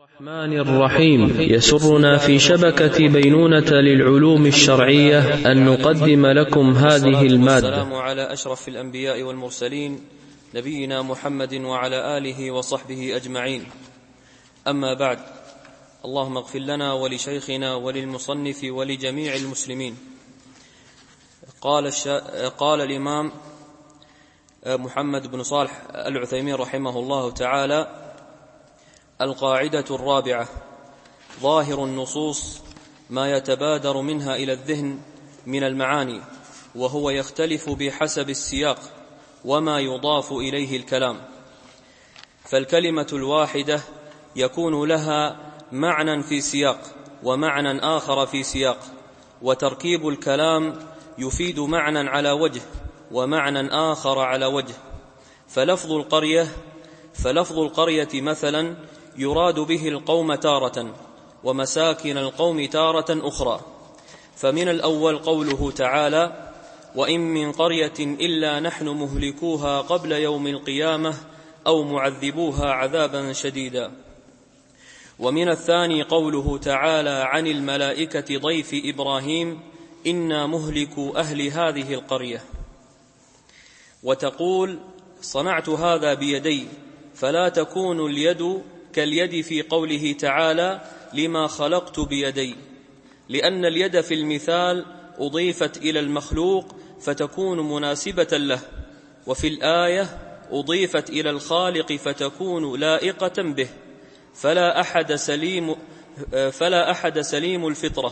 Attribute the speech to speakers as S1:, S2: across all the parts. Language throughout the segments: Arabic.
S1: الرحمن الرحيم. يسرنا في شبكة بينونة للعلوم الشرعية أن نقدم لكم هذه المادة.
S2: والسلام على أشرف الأنبياء والمرسلين نبينا محمد وعلى آله وصحبه أجمعين. أما بعد، اللهم اغفر لنا ولشيخنا وللمصنف ولجميع المسلمين. قال الإمام محمد بن صالح العثيمين رحمه الله تعالى: القاعدة الرابعة: ظاهر النصوص ما يتبادر منها إلى الذهن من المعاني، وهو يختلف بحسب السياق وما يضاف إليه الكلام. فالكلمة الواحدة يكون لها معنى في سياق ومعنى آخر في سياق، وتركيب الكلام يفيد معنى على وجه ومعنى آخر على وجه. فلفظ القرية مثلا يراد به القوم تارة، ومساكن القوم تارة أخرى. فمن الأول قوله تعالى: وإن من قرية إلا نحن مهلكوها قبل يوم القيامة أو معذبوها عذابا شديدا. ومن الثاني قوله تعالى عن الملائكة ضيف إبراهيم: إنا مهلكو أهل هذه القرية. وتقول: صنعت هذا بيدي، فلا تكون اليد كاليد في قوله تعالى: لما خلقت بيدي، لأن اليد في المثال أضيفت إلى المخلوق فتكون مناسبة له، وفي الآية أضيفت إلى الخالق فتكون لائقة به. فلا أحد سليم الفطرة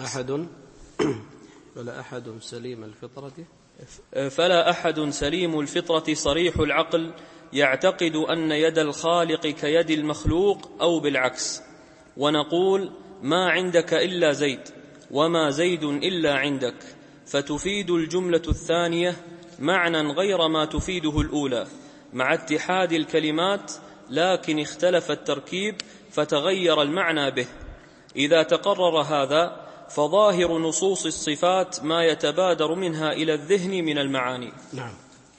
S2: فلا أحد سليم الفطرة صريح العقل يعتقد أن يد الخالق كيد المخلوق أو بالعكس. ونقول: ما عندك إلا زيد، وما زيد إلا عندك، فتفيد الجملة الثانية معنى غير ما تفيده الأولى مع اتحاد الكلمات، لكن اختلف التركيب فتغير المعنى به. إذا تقرر هذا فظاهر نصوص الصفات ما يتبادر منها إلى الذهن من المعاني.
S3: نعم.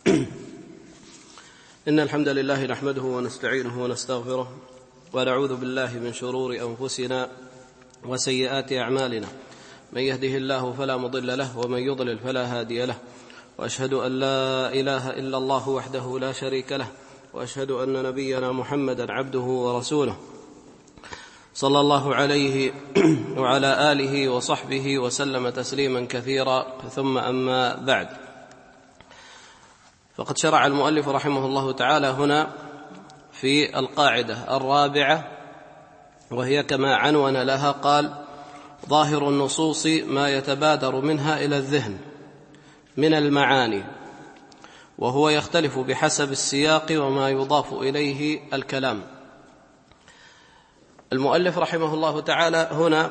S3: إن الحمد لله نحمده ونستعينه ونستغفره، ونعوذ بالله من شرور أنفسنا وسيئات أعمالنا. من يهده الله فلا مضل له، ومن يضلل فلا هادي له. وأشهد أن لا إله إلا الله وحده لا شريك له، وأشهد أن نبينا محمدا عبده ورسوله، صلى الله عليه وعلى آله وصحبه وسلم تسليما كثيرا. ثم أما بعد، فقد شرع المؤلف رحمه الله تعالى هنا في القاعدة الرابعة، وهي كما عنون لها، قال: ظاهر النصوص ما يتبادر منها إلى الذهن من المعاني، وهو يختلف بحسب السياق وما يضاف إليه الكلام. المؤلف رحمه الله تعالى هنا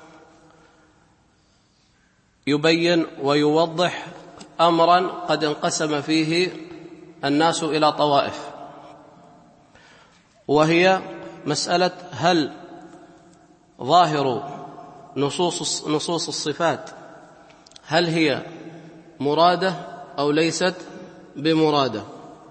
S3: يبين ويوضح أمرا قد انقسم فيه الناس إلى طوائف، وهي مسألة: هل ظاهر نصوص الصفات هل هي مرادة أو ليست بمرادة؟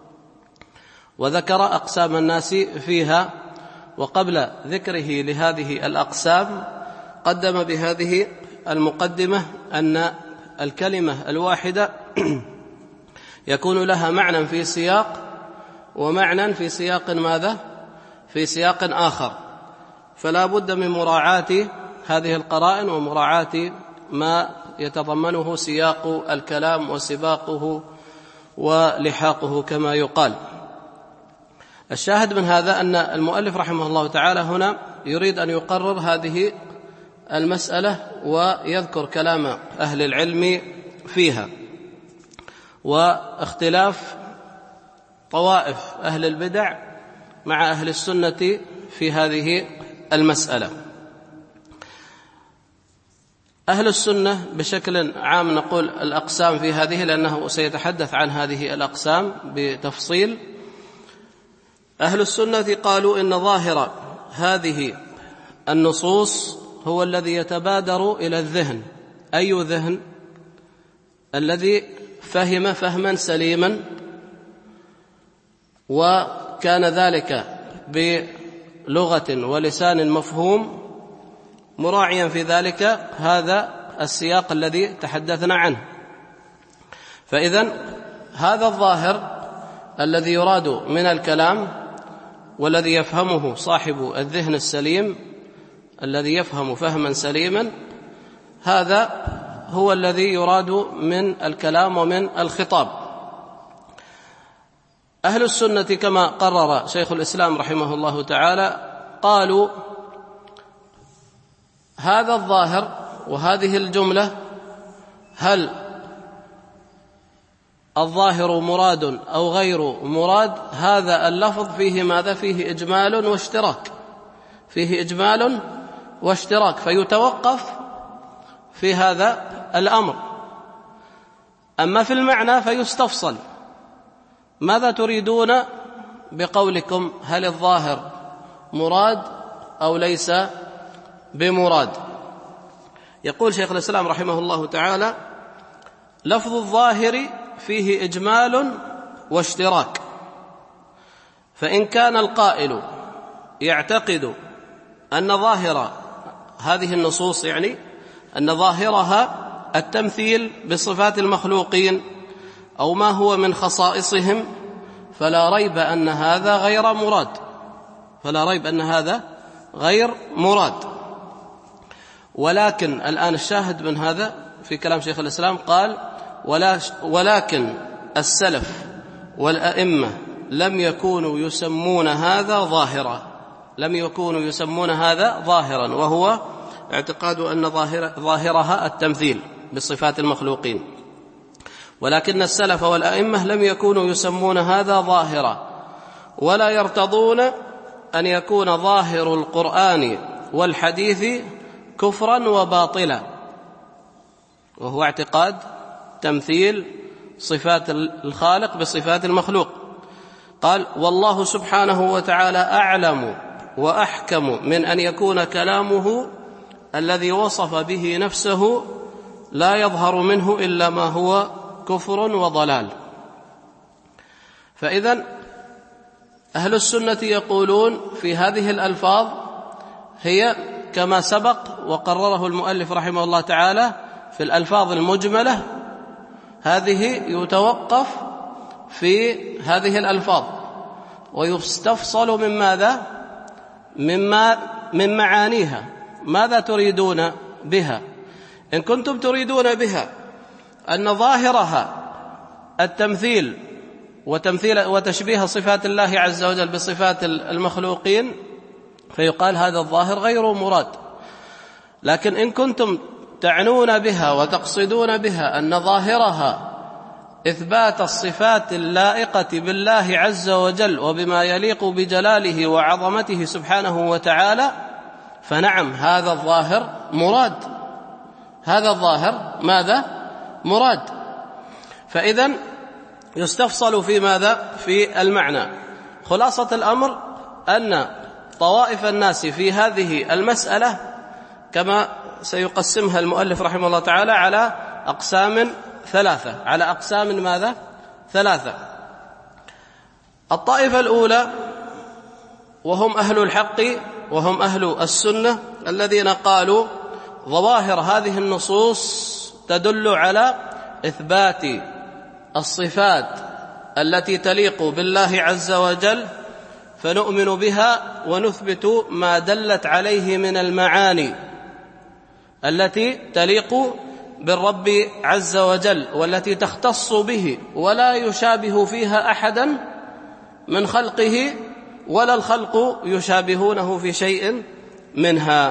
S3: وذكر أقسام الناس فيها، وقبل ذكره لهذه الأقسام قدم بهذه المقدمة أن الكلمة الواحدة يكون لها معنى في سياق ومعنى في سياق ماذا؟ في سياق آخر، فلا بد من مراعاة هذه القرائن ومراعاة ما يتضمنه سياق الكلام وسباقه ولحاقه كما يقال. الشاهد من هذا أن المؤلف رحمه الله تعالى هنا يريد أن يقرر هذه المسألة ويذكر كلام أهل العلم فيها، واختلاف طوائف أهل البدع مع أهل السنة في هذه المسألة. أهل السنة بشكل عام نقول الأقسام في هذه، لأنه سيتحدث عن هذه الأقسام بتفصيل. أهل السنة قالوا إن ظاهر هذه النصوص هو الذي يتبادر إلى الذهن. أي ذهن؟ الذي فهم فهما سليما، وكان ذلك لغة ولسان مفهوم، مراعيا في ذلك هذا السياق الذي تحدثنا عنه. فإذن هذا الظاهر الذي يراد من الكلام والذي يفهمه صاحب الذهن السليم الذي يفهم فهما سليما، هذا هو الذي يراد من الكلام ومن الخطاب. أهل السنة كما قرر شيخ الإسلام رحمه الله تعالى قالوا هذا الظاهر وهذه الجملة، هل الظاهر مراد أو غير مراد، هذا اللفظ فيه ماذا؟ فيه إجمال واشتراك، فيه إجمال واشتراك، فيتوقف في هذا الأمر. أما في المعنى فيستفصل، ماذا تريدون بقولكم هل الظاهر مراد أو ليس بمراد؟ يقول شيخ الإسلام رحمه الله تعالى: لفظ الظاهر فيه إجمال واشتراك، فإن كان القائل يعتقد أن ظاهر هذه النصوص، يعني أن ظاهرها التمثيل بصفات المخلوقين أو ما هو من خصائصهم، فلا ريب أن هذا غير مراد، فلا ريب أن هذا غير مراد. ولكن الآن الشاهد من هذا في كلام شيخ الإسلام قال: ولكن السلف والأئمة لم يكونوا يسمون هذا ظاهرا، لم يكونوا يسمون هذا ظاهرا، وهو اعتقاد أن ظاهرها التمثيل بصفات المخلوقين. ولكن السلف والأئمة لم يكونوا يسمون هذا ظاهرا، ولا يرتضون أن يكون ظاهر القرآن والحديث كفرا وباطلا، وهو اعتقاد تمثيل صفات الخالق بصفات المخلوق. قال: والله سبحانه وتعالى أعلم وأحكم من أن يكون كلامه الذي وصف به نفسه لا يظهر منه إلا ما هو كفر وضلال. فإذن أهل السنة يقولون في هذه الألفاظ هي كما سبق وقرره المؤلف رحمه الله تعالى في الألفاظ المجملة، هذه يتوقف في هذه الألفاظ ويستفصل من ماذا؟ من معانيها، ماذا تريدون بها؟ إن كنتم تريدون بها أن ظاهرها التمثيل وتشبيه صفات الله عز وجل بصفات المخلوقين، فيقال هذا الظاهر غير مراد. لكن إن كنتم تعنون بها وتقصدون بها أن ظاهرها إثبات الصفات اللائقة بالله عز وجل وبما يليق بجلاله وعظمته سبحانه وتعالى، فنعم هذا الظاهر مراد، هذا الظاهر ماذا؟ مراد. فإذن يستفصل في ماذا؟ في المعنى. خلاصة الأمر أن طوائف الناس في هذه المسألة كما سيقسمها المؤلف رحمه الله تعالى على أقسام ثلاثة، على أقسام ماذا؟ ثلاثة. الطائفة الأولى وهم أهل الحق وهم أهل السنة الذين قالوا ظواهر هذه النصوص تدل على إثبات الصفات التي تليق بالله عز وجل، فنؤمن بها ونثبت ما دلت عليه من المعاني التي تليق بالرب عز وجل والتي تختص به ولا يشابه فيها أحدا من خلقه ولا الخلق يشابهونه في شيء منها.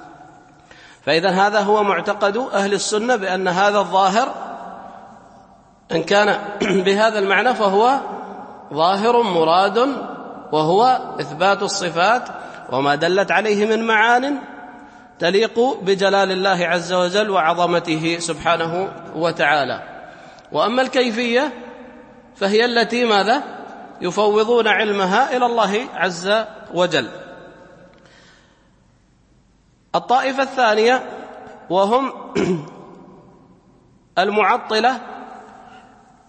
S3: فإذا هذا هو معتقد أهل السنة، بأن هذا الظاهر إن كان بهذا المعنى فهو ظاهر مراد، وهو إثبات الصفات وما دلت عليه من معان تليق بجلال الله عز وجل وعظمته سبحانه وتعالى. وأما الكيفية فهي التي ماذا؟ يفوضون علمها إلى الله عز وجل. الطائفة الثانية وهم المعطلة،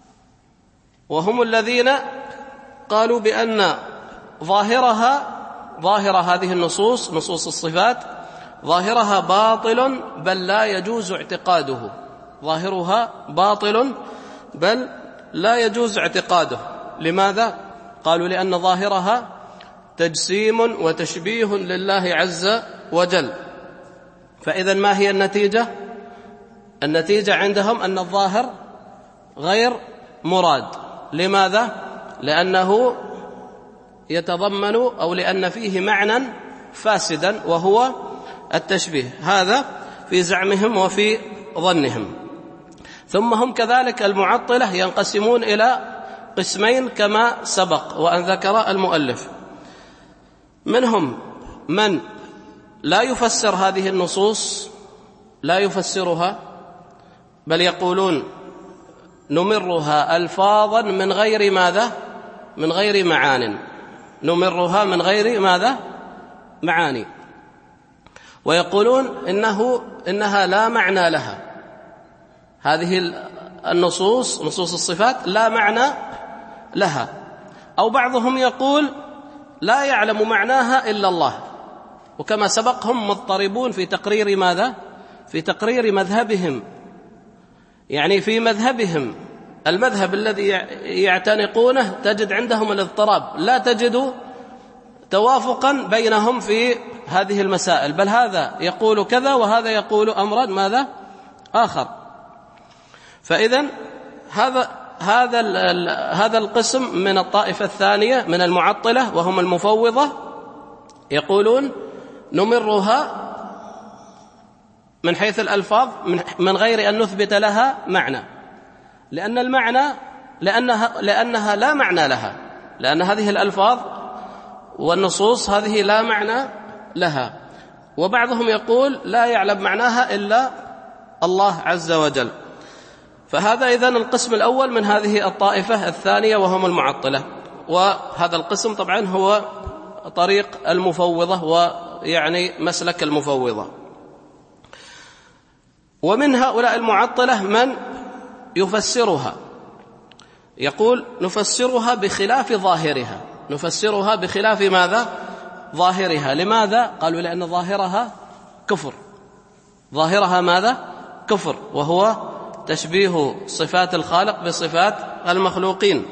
S3: وهم الذين قالوا بأن ظاهرها ظاهر هذه النصوص، نصوص الصفات، ظاهرها باطل بل لا يجوز اعتقاده. ظاهرها باطل بل لا يجوز اعتقاده. لماذا؟ قالوا لأن ظاهرها تجسيم وتشبيه لله عز وجل. فإذا ما هي النتيجة؟ النتيجة عندهم أن الظاهر غير مراد. لماذا؟ لأنه يتضمن أو لأن فيه معنى فاسدا وهو التشبيه. هذا في زعمهم وفي ظنهم. ثم هم كذلك المعطلة ينقسمون إلى قسمين كما سبق وأن ذكر المؤلف. منهم من لا يفسر هذه النصوص، لا يفسرها، بل يقولون نمرها ألفاظا من غير ماذا؟ من غير معان. نمرها من غير ماذا؟ معاني. ويقولون إنها لا معنى لها. هذه النصوص، نصوص الصفات، لا معنى لها. أو بعضهم يقول لا يعلم معناها إلا الله. وكما سبق هم مضطربون في تقرير ماذا؟ في تقرير مذهبهم. يعني في مذهبهم المذهب الذي يعتنقونه تجد عندهم الاضطراب، لا تجد توافقا بينهم في هذه المسائل، بل هذا يقول كذا وهذا يقول أمرا ماذا؟ آخر. فإذن هذا القسم من الطائفة الثانية من المعطلة وهم المفوضة يقولون نمرها من حيث الألفاظ من غير أن نثبت لها معنى، لأن المعنى لأنها لا معنى لها، لأن هذه الألفاظ والنصوص هذه لا معنى لها. وبعضهم يقول لا يعلم معناها إلا الله عز وجل. فهذا إذن القسم الأول من هذه الطائفة الثانية وهم المعطلة. وهذا القسم طبعا هو طريق المفوضة ويعني مسلك المفوضة. ومن هؤلاء المعطلة من يفسرها، يقول نفسرها بخلاف ظاهرها. نفسرها بخلاف ماذا؟ ظاهرها. لماذا؟ قالوا لأن ظاهرها كفر. ظاهرها ماذا؟ كفر، وهو تشبيه صفات الخالق بصفات المخلوقين.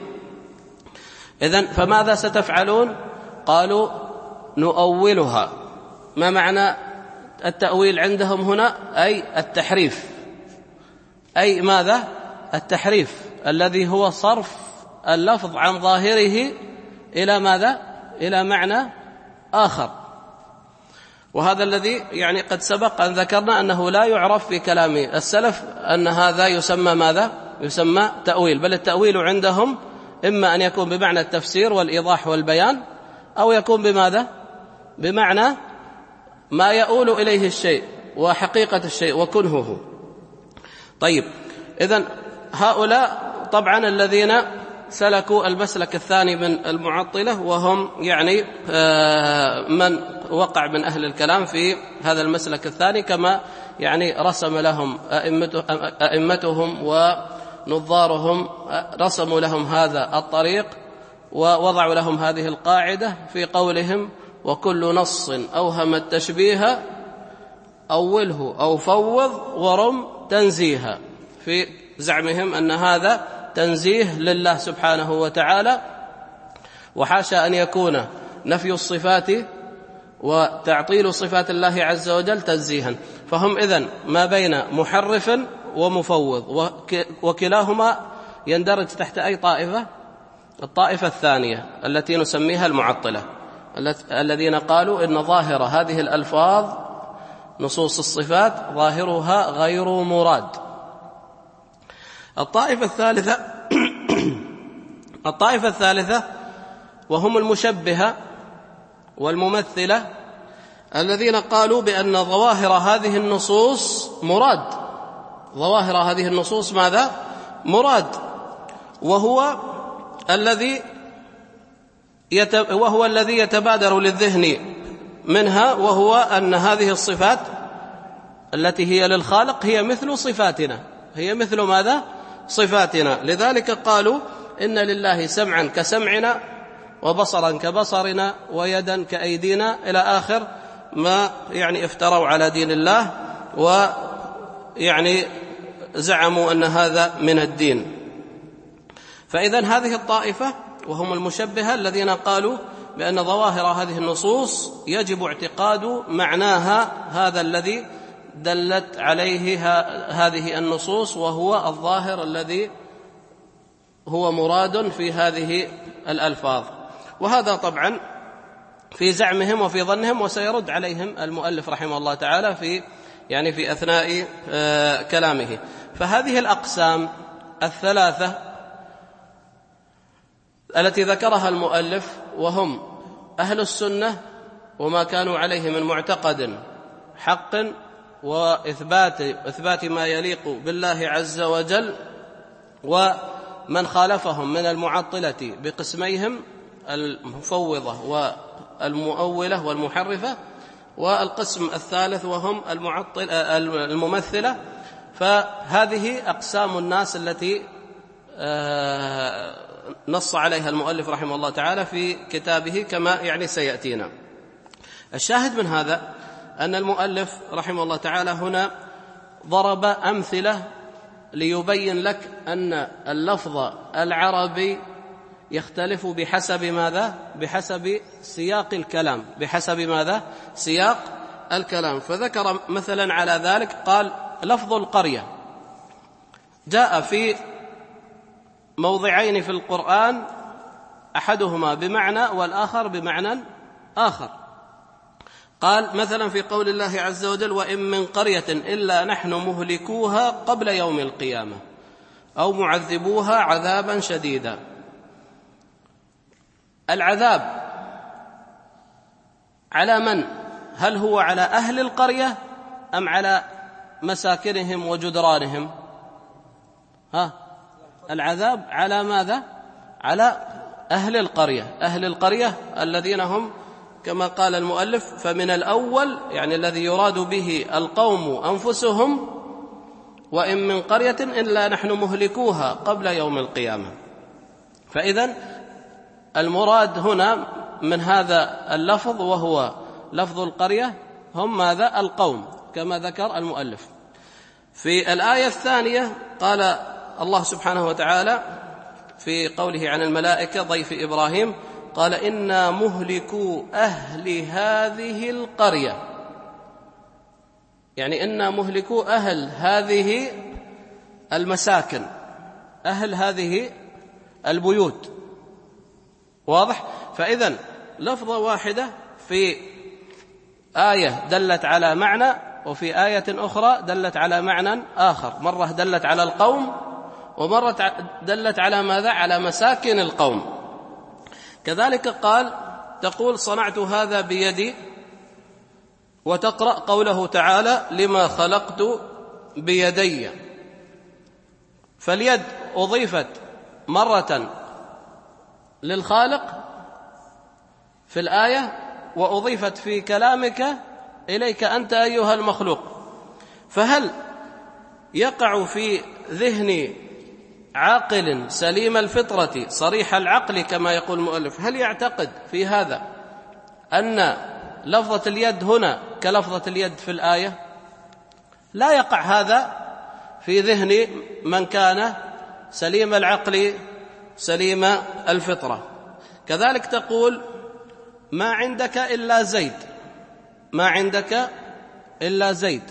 S3: إذن فماذا ستفعلون؟ قالوا نؤولها. ما معنى التأويل عندهم هنا؟ أي التحريف. أي ماذا؟ التحريف الذي هو صرف اللفظ عن ظاهره إلى ماذا؟ إلى معنى آخر. وهذا الذي يعني قد سبق أن ذكرنا أنه لا يعرف في كلام السلف أن هذا يسمى ماذا؟ يسمى تأويل. بل التأويل عندهم إما أن يكون بمعنى التفسير والإيضاح والبيان، أو يكون بماذا؟ بمعنى ما يؤول إليه الشيء وحقيقة الشيء وكنهه. طيب، إذن هؤلاء طبعا الذين سلكوا المسلك الثاني من المعطلة، وهم يعني من وقع من أهل الكلام في هذا المسلك الثاني، كما يعني رسم لهم أئمتهم ونظارهم، رسموا لهم هذا الطريق ووضعوا لهم هذه القاعدة في قولهم: وكل نص أوهم التشبيه أوله أو فوض ورم تنزيها. في زعمهم أن هذا تنزيه لله سبحانه وتعالى، وحاشا أن يكون نفي الصفات وتعطيل صفات الله عز وجل تنزيها. فهم إذن ما بين محرف ومفوض، وكلاهما يندرج تحت أي طائفة؟ الطائفة الثانية التي نسميها المعطلة، الذين قالوا إن ظاهر هذه الألفاظ نصوص الصفات ظاهرها غير مراد. الطائفة الثالثة وهم المشبهة والممثلة، الذين قالوا بأن ظواهر هذه النصوص مراد. ظواهر هذه النصوص ماذا؟ مراد، وهو الذي يتبادر للذهن منها، وهو أن هذه الصفات التي هي للخالق هي مثل صفاتنا، هي مثل ماذا؟ صفاتنا. لذلك قالوا إن لله سمعا كسمعنا وبصرا كبصرنا ويدا كأيدينا إلى آخر ما يعني افتروا على دين الله ويعني زعموا أن هذا من الدين. فإذن هذه الطائفة وهم المشبهة الذين قالوا بأن ظواهر هذه النصوص يجب اعتقاد معناها هذا الذي دلت عليه هذه النصوص، وهو الظاهر الذي هو مراد في هذه الألفاظ. وهذا طبعا في زعمهم وفي ظنهم، وسيرد عليهم المؤلف رحمه الله تعالى في أثناء كلامه. فهذه الأقسام الثلاثة التي ذكرها المؤلف وهم أهل السنة وما كانوا عليه من معتقد حق وإثبات ما يليق بالله عز وجل، ومن خالفهم من المعطلة بقسميهم المفوضة والمؤولة والمحرفة، والقسم الثالث وهم الممثلة. فهذه أقسام الناس التي نص عليها المؤلف رحمه الله تعالى في كتابه كما سيأتينا. الشاهد من هذا أن المؤلف رحمه الله تعالى هنا ضرب أمثلة ليبين لك أن اللفظ العربي يختلف بحسب ماذا؟ بحسب سياق الكلام. بحسب ماذا؟ سياق الكلام. فذكر مثلا على ذلك قال: لفظ القرية جاء في موضعين في القرآن، أحدهما بمعنى والآخر بمعنى آخر. قال مثلا في قول الله عز وجل: وإن من قرية إلا نحن مهلكوها قبل يوم القيامة أو معذبوها عذابا شديدا. العذاب على من؟ هل هو على أهل القرية أم على مساكنهم وجدرانهم؟ العذاب على ماذا؟ على أهل القرية. أهل القرية الذين هم كما قال المؤلف: فمن الأول الذي يراد به القوم أنفسهم، وإن من قرية إلا نحن مهلكوها قبل يوم القيامة. فإذن المراد هنا من هذا اللفظ وهو لفظ القرية هم ماذا؟ القوم، كما ذكر المؤلف. في الآية الثانية قال الله سبحانه وتعالى في قوله عن الملائكة ضيف إبراهيم: قال: إنا مهلكو أهل هذه القرية. إنا مهلكو أهل هذه المساكن، أهل هذه البيوت. واضح؟ فإذن لفظة واحدة في آية دلت على معنى، وفي آية أخرى دلت على معنى آخر. مرة دلت على القوم، ومرة دلت على ماذا؟ على مساكن القوم. كذلك قال: تقول: صنعت هذا بيدي، وتقرأ قوله تعالى: لما خلقت بيدي. فاليد أضيفت مرة للخالق في الآية، وأضيفت في كلامك إليك أنت أيها المخلوق. فهل يقع في ذهن عاقل سليم الفطرة صريح العقل كما يقول المؤلف، هل يعتقد في هذا أن لفظة اليد هنا كلفظة اليد في الآية؟ لا يقع هذا في ذهن من كان سليم العقل سليم الفطرة. كذلك تقول: ما عندك إلا زيد. ما عندك إلا زيد،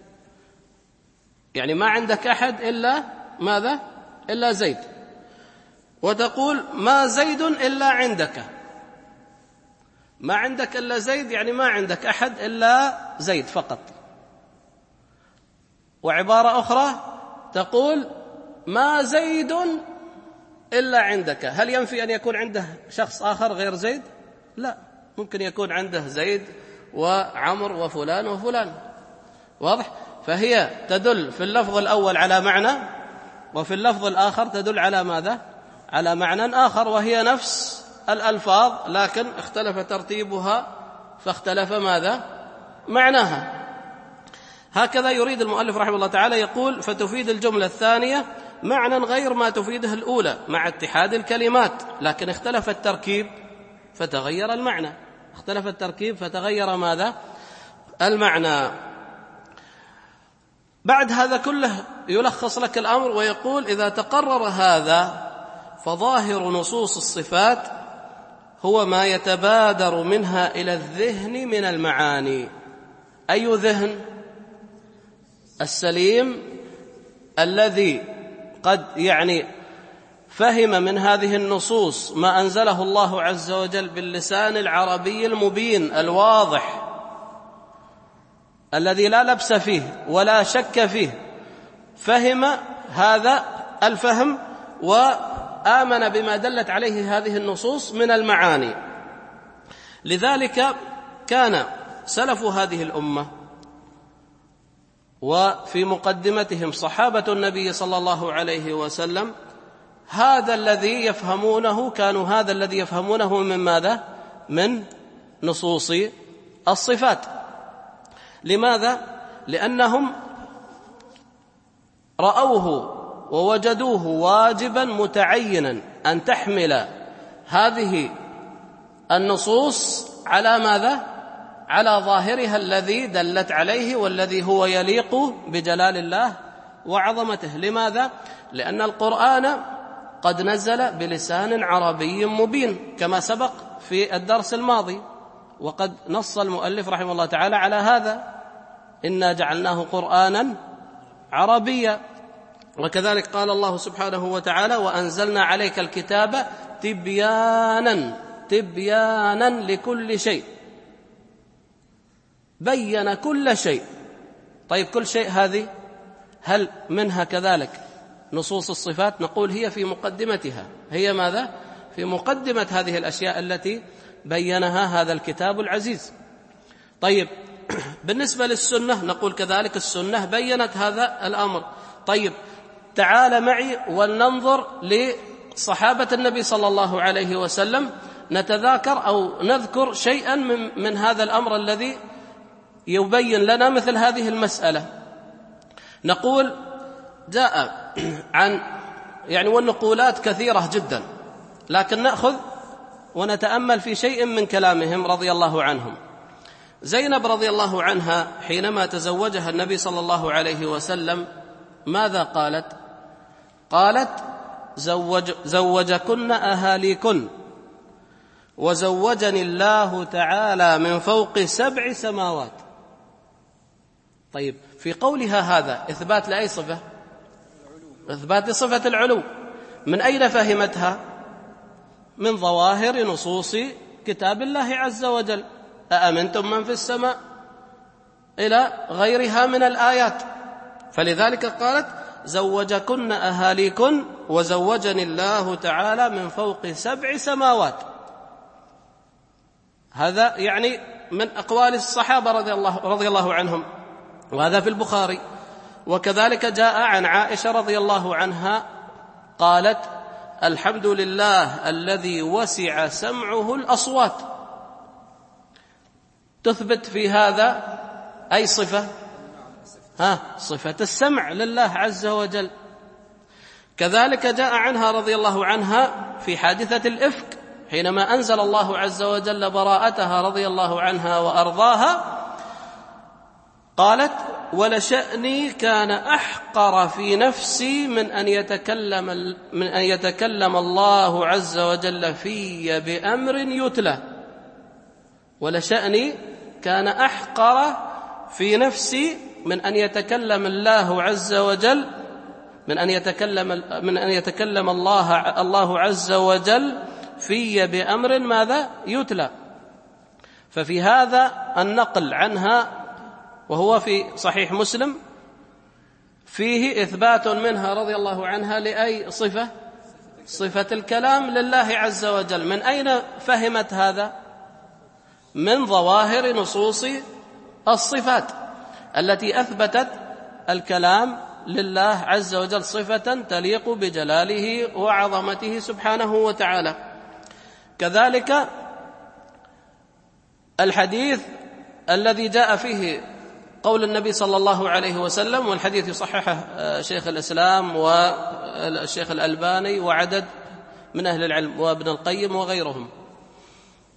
S3: ما عندك أحد إلا ماذا؟ إلا زيد. وتقول: ما زيد إلا عندك. ما عندك إلا زيد ما عندك أحد إلا زيد فقط. وعبارة أخرى تقول: ما زيد إلا عندك. هل ينفي أن يكون عنده شخص آخر غير زيد؟ لا، ممكن يكون عنده زيد وعمر وفلان وفلان. واضح؟ فهي تدل في اللفظ الأول على معنى، وفي اللفظ الآخر تدل على ماذا؟ على معنى آخر، وهي نفس الألفاظ لكن اختلف ترتيبها فاختلف ماذا؟ معناها. هكذا يريد المؤلف رحمه الله تعالى، يقول: فتفيد الجملة الثانية معنى غير ما تفيده الأولى مع اتحاد الكلمات، لكن اختلف التركيب فتغير المعنى، اختلف التركيب فتغير ماذا؟ المعنى. بعد هذا كله يلخص لك الأمر ويقول: إذا تقرر هذا فظاهر نصوص الصفات هو ما يتبادر منها إلى الذهن من المعاني. أي ذهن؟ السليم الذي قد فهم من هذه النصوص ما أنزله الله عز وجل باللسان العربي المبين الواضح الذي لا لبس فيه ولا شك فيه، فهم هذا الفهم وآمن بما دلت عليه هذه النصوص من المعاني. لذلك كان سلف هذه الأمة وفي مقدمتهم صحابة النبي صلى الله عليه وسلم هذا الذي يفهمونه، كانوا هذا الذي يفهمونه من ماذا؟ من نصوص الصفات. لماذا؟ لأنهم رأوه ووجدوه واجبا متعينا أن تحمل هذه النصوص على ماذا؟ على ظاهرها الذي دلت عليه والذي هو يليق بجلال الله وعظمته. لماذا؟ لأن القرآن قد نزل بلسان عربي مبين كما سبق في الدرس الماضي، وقد نص المؤلف رحمه الله تعالى على هذا: إنا جعلناه قرآنا عربيا. وكذلك قال الله سبحانه وتعالى: وأنزلنا عليك الكتاب تبيانا لكل شيء، بين كل شيء. طيب كل شيء هذه هل منها كذلك نصوص الصفات؟ نقول هي في مقدمتها. هي ماذا؟ في مقدمة هذه الأشياء التي بينها هذا الكتاب العزيز. طيب بالنسبة للسنة نقول كذلك السنة بينت هذا الأمر. طيب تعال معي ولننظر لصحابة النبي صلى الله عليه وسلم، نتذاكر أو نذكر شيئا من هذا الأمر الذي يبين لنا مثل هذه المسألة. نقول جاء عن والنقولات كثيرة جدا، لكن نأخذ ونتأمل في شيء من كلامهم رضي الله عنهم. زينب رضي الله عنها حينما تزوجها النبي صلى الله عليه وسلم ماذا قالت؟ قالت: زوجكن أهاليكن وزوجني الله تعالى من فوق 7 سماوات. طيب في قولها هذا إثبات لأي صفة؟ إثبات لصفة العلو. من أين فهمتها؟ من ظواهر نصوص كتاب الله عز وجل: أأمنتم من في السماء، إلى غيرها من الآيات. فلذلك قالت: زوجكن أهاليكن وزوجني الله تعالى من فوق 7 سماوات. هذا من أقوال الصحابة رضي الله عنهم، وهذا في البخاري. وكذلك جاء عن عائشة رضي الله عنها قالت: الحمد لله الذي وسع سمعه الأصوات. تثبت في هذا أي صفة؟ صفة السمع لله عز وجل. كذلك جاء عنها رضي الله عنها في حادثة الإفك حينما أنزل الله عز وجل براءتها رضي الله عنها وأرضاها، قالت: ولشأني كان أحقر في نفسي من أن يتكلم الله عز وجل في بأمر يتلى. ولشأني كان أحقر في نفسي من أن يتكلم الله عز وجل من أن يتكلم الله عز وجل في بأمر ماذا؟ يتلى. ففي هذا النقل عنها وهو في صحيح مسلم فيه إثبات منها رضي الله عنها لأي صفة؟ صفة الكلام لله عز وجل. من أين فهمت هذا؟ من ظواهر نصوص الصفات التي أثبتت الكلام لله عز وجل صفة تليق بجلاله وعظمته سبحانه وتعالى. كذلك الحديث الذي جاء فيه قول النبي صلى الله عليه وسلم، والحديث يصححه شيخ الإسلام والشيخ الألباني وعدد من أهل العلم وابن القيم وغيرهم،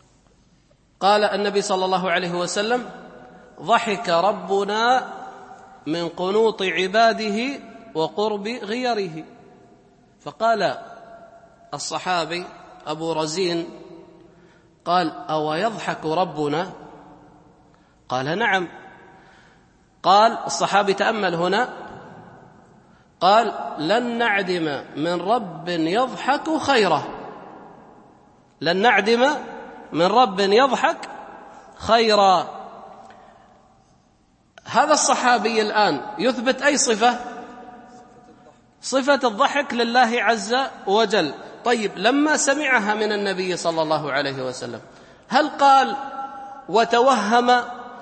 S3: قال النبي صلى الله عليه وسلم: ضحك ربنا من قنوط عباده وقرب غيره. فقال الصحابي أبو رزين قال: أو يضحك ربنا؟ قال: نعم. قال الصحابي: تأمل هنا، قال: لن نعدم من رب يضحك خيره، لن نعدم من رب يضحك خيرا. هذا الصحابي الآن يثبت أي صفة؟ صفة الضحك لله عز وجل. طيب، لما سمعها من النبي صلى الله عليه وسلم هل قال وتوهم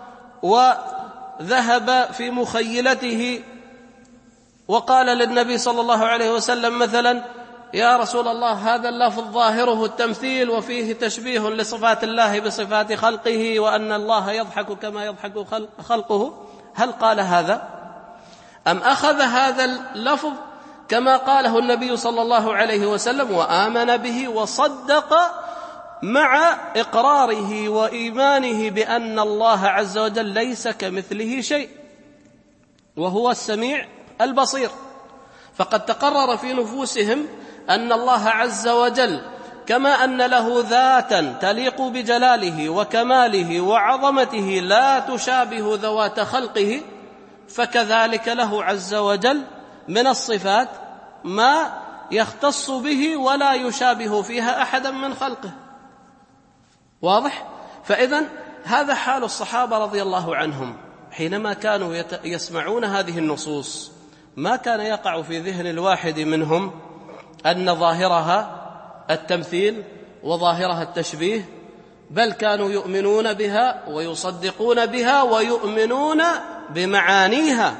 S3: وذهب في مخيلته وقال للنبي صلى الله عليه وسلم مثلا: يا رسول الله، هذا اللفظ ظاهره التمثيل وفيه تشبيه لصفات الله بصفات خلقه، وأن الله يضحك كما يضحك خلقه؟ هل قال هذا؟ أم أخذ هذا اللفظ كما قاله النبي صلى الله عليه وسلم وآمن به وصدق مع إقراره وإيمانه بأن الله عز وجل ليس كمثله شيء وهو السميع البصير؟ فقد تقرر في نفوسهم أن الله عز وجل كما أن له ذاتا تليق بجلاله وكماله وعظمته لا تشابه ذوات خلقه، فكذلك له عز وجل من الصفات ما يختص به ولا يشابه فيها أحدا من خلقه. واضح؟ فإذن هذا حال الصحابة رضي الله عنهم حينما كانوا يسمعون هذه النصوص. ما كان يقع في ذهن الواحد منهم أن ظاهرها التمثيل وظاهرها التشبيه، بل كانوا يؤمنون بها ويصدقون بها ويؤمنون بمعانيها.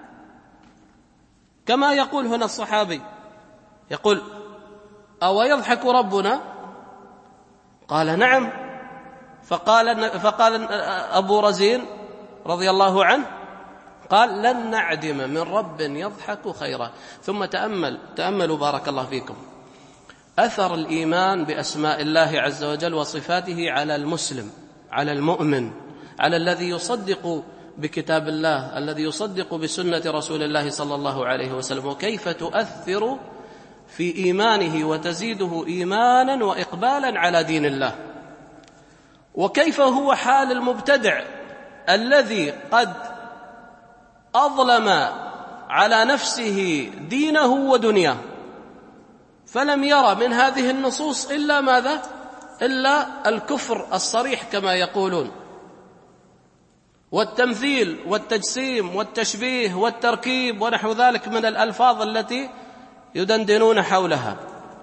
S3: كما يقول هنا الصحابي، يقول: أو يضحك ربنا؟ قال: نعم. فقال أبو رزين رضي الله عنه، قال: لن نعدم من رب يضحك خيرا. ثم تأملوا بارك الله فيكم أثر الإيمان بأسماء الله عز وجل وصفاته على المسلم، على المؤمن، على الذي يصدق بكتاب الله، الذي يصدق بسنة رسول الله صلى الله عليه وسلم، وكيف تؤثر في إيمانه وتزيده إيمانا وإقبالا على دين الله. وكيف هو حال المبتدع الذي قد أظلم على نفسه دينه ودنياه، فلم يرى من هذه النصوص إلا ماذا؟ إلا الكفر الصريح كما يقولون، والتمثيل والتجسيم والتشبيه والتركيب ونحو ذلك من الألفاظ التي يدندنون حولها.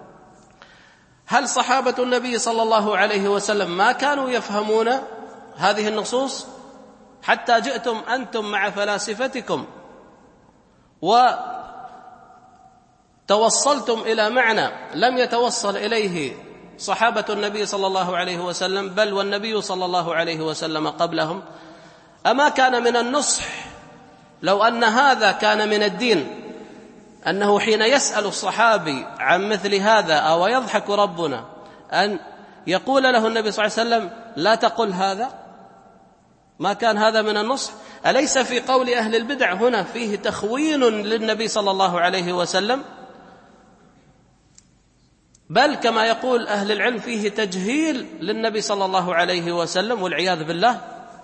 S3: هل صحابة النبي صلى الله عليه وسلم ما كانوا يفهمون هذه النصوص حتى جئتم أنتم مع فلاسفتكم وتوصلتم إلى معنى لم يتوصل إليه صحابة النبي صلى الله عليه وسلم، بل والنبي صلى الله عليه وسلم قبلهم؟ أما كان من النصح لو أن هذا كان من الدين أنه حين يسأل الصحابي عن مثل هذا أو يضحك ربنا أن يقول له النبي صلى الله عليه وسلم: لا تقل هذا؟ ما كان هذا من النصح؟ أليس في قول أهل البدع هنا فيه تخوين للنبي صلى الله عليه وسلم؟ بل كما يقول أهل العلم فيه تجهيل للنبي صلى الله عليه وسلم والعياذ بالله.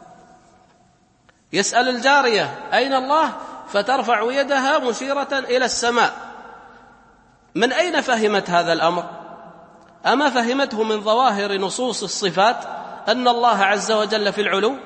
S3: يسأل الجارية: أين الله؟ فترفع يدها مشيرة إلى السماء. من أين فهمت هذا الأمر؟ أما فهمته من ظواهر نصوص الصفات أن الله عز وجل في العلو؟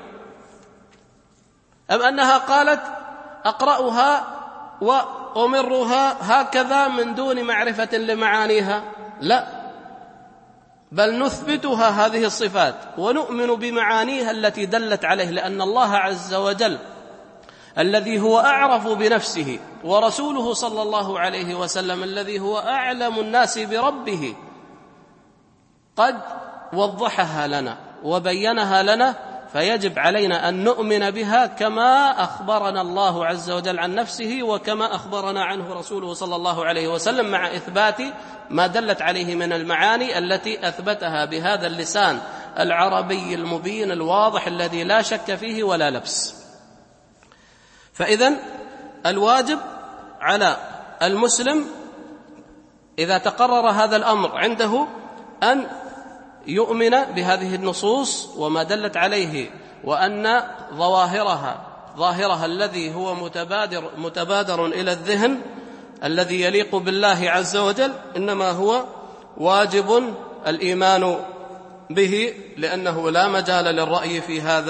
S3: أم أنها قالت: أقرأها وأمرها هكذا من دون معرفة لمعانيها؟ لا، بل نثبتها هذه الصفات ونؤمن بمعانيها التي دلت عليه، لأن الله عز وجل الذي هو أعرف بنفسه ورسوله صلى الله عليه وسلم الذي هو أعلم الناس بربه قد وضحها لنا وبينها لنا، فيجب علينا أن نؤمن بها كما أخبرنا الله عز وجل عن نفسه وكما أخبرنا عنه رسوله صلى الله عليه وسلم، مع إثبات ما دلت عليه من المعاني التي أثبتها بهذا اللسان العربي المبين الواضح الذي لا شك فيه ولا لبس. فإذن الواجب على المسلم إذا تقرر هذا الأمر عنده أن يؤمن بهذه النصوص وما دلت عليه، وأن ظاهرها الذي هو متبادر إلى الذهن الذي يليق بالله عز وجل إنما هو واجب الإيمان به، لأنه لا مجال للرأي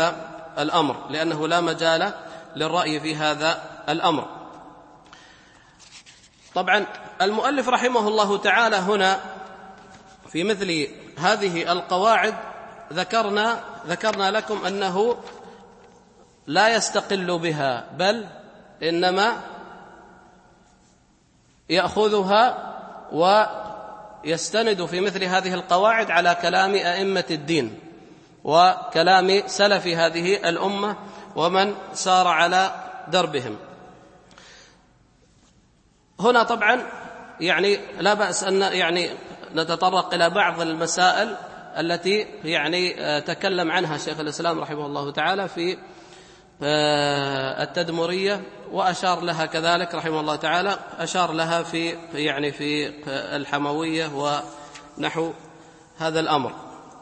S3: في هذا الأمر. طبعا المؤلف رحمه الله تعالى هنا في مثل هذه القواعد ذكرنا لكم أنه لا يستقل بها، بل إنما يأخذها ويستند في مثل هذه القواعد على كلام أئمة الدين وكلام سلف هذه الأمة ومن سار على دربهم. هنا طبعا لا بأس أن نتطرق إلى بعض المسائل التي تكلم عنها شيخ الإسلام رحمه الله تعالى في التدمرية، وأشار لها كذلك رحمه الله تعالى أشار لها في الحموية ونحو هذا الأمر.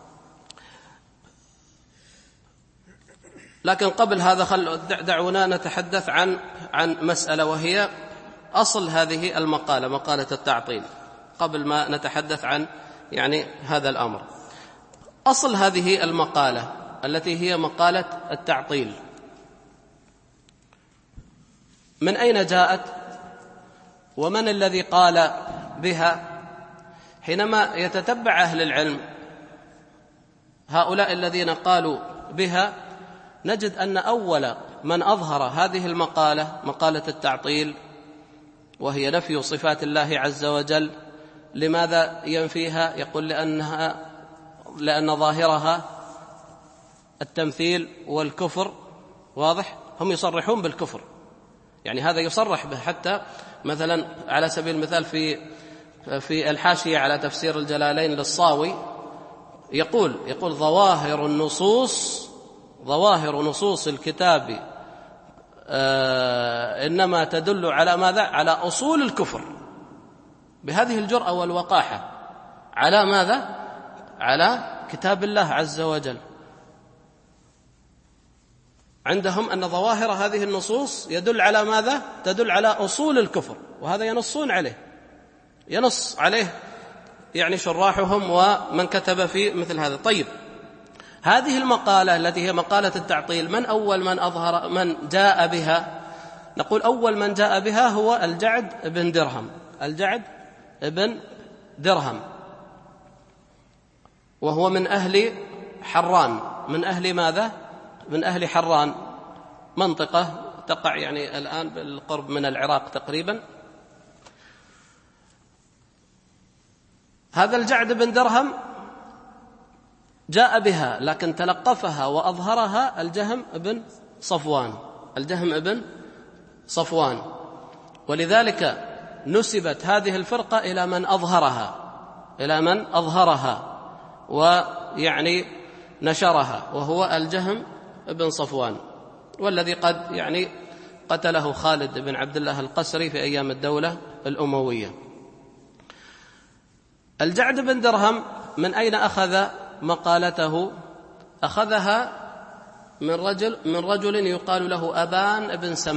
S3: لكن قبل هذا دعونا نتحدث عن مسألة، وهي أصل هذه المقالة، مقالة التعطيل، قبل ما نتحدث عن هذا الأمر. أصل هذه المقالة التي هي مقالة التعطيل من أين جاءت ومن الذي قال بها؟ حينما يتتبع أهل العلم هؤلاء الذين قالوا بها نجد أن أول من أظهر هذه المقالة مقالة التعطيل، وهي نفي صفات الله عز وجل. لماذا ينفيها؟ يقول لأن ظاهرها التمثيل والكفر، واضح؟ هم يصرحون بالكفر، هذا يصرح به، حتى مثلا على سبيل المثال في الحاشية على تفسير الجلالين للصاوي يقول ظواهر نصوص الكتاب إنما تدل على ماذا؟ على أصول الكفر، بهذه الجرأة والوقاحة. على ماذا؟ على كتاب الله عز وجل. عندهم أن ظواهر هذه النصوص يدل على ماذا؟ تدل على أصول الكفر، وهذا ينص عليه شراحهم ومن كتب في مثل هذا. طيب، هذه المقالة التي هي مقالة التعطيل، من أول من جاء بها؟ نقول أول من جاء بها هو الجعد بن درهم، وهو من أهل حران. من أهل ماذا؟ من أهل حران، منطقة تقع الآن بالقرب من العراق تقريبا. هذا الجعد بن درهم جاء بها، لكن تلقفها وأظهرها الجهم بن صفوان، ولذلك نسبت هذه الفرقة إلى من أظهرها نشرها، وهو الجهم بن صفوان، والذي قد قتله خالد بن عبد الله القسري في أيام الدولة الأموية. الجعد بن درهم من أين أخذ مقالته؟ أخذها من رجل يقال له أبان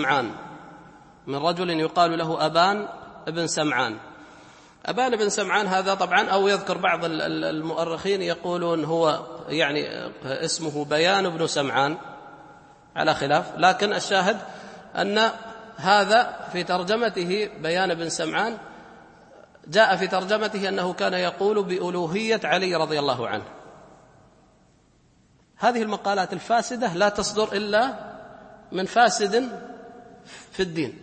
S3: بن سمعان. أبان بن سمعان هذا طبعا، أو يذكر بعض المؤرخين يقولون هو اسمه بيان بن سمعان على خلاف، لكن الشاهد أن هذا في ترجمته بيان بن سمعان جاء في ترجمته أنه كان يقول بألوهية علي رضي الله عنه. هذه المقالات الفاسدة لا تصدر إلا من فاسد في الدين.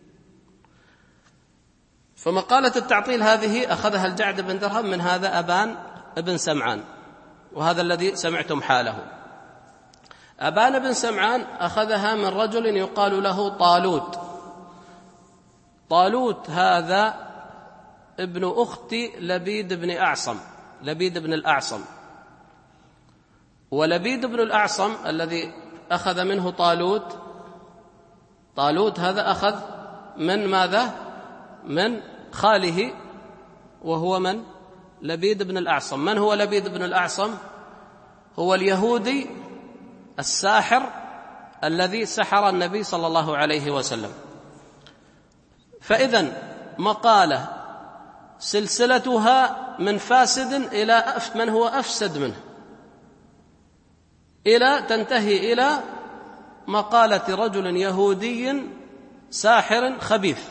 S3: فمقالة التعطيل هذه أخذها الجعد بن درهم من هذا أبان بن سمعان، وهذا الذي سمعتم حاله. أبان بن سمعان أخذها من رجل يقال له طالوت هذا ابن أخت لبيد بن الأعصم. ولبيد بن الأعصم الذي أخذ منه طالوت هذا أخذ من ماذا؟ من خاله، وهو من؟ لبيد بن الأعصم. من هو لبيد بن الأعصم؟ هو اليهودي الساحر الذي سحر النبي صلى الله عليه وسلم. فإذن مقالة سلسلتها من فاسد إلى من هو أفسد منه، إلى تنتهي إلى مقالة رجل يهودي ساحر خبيث.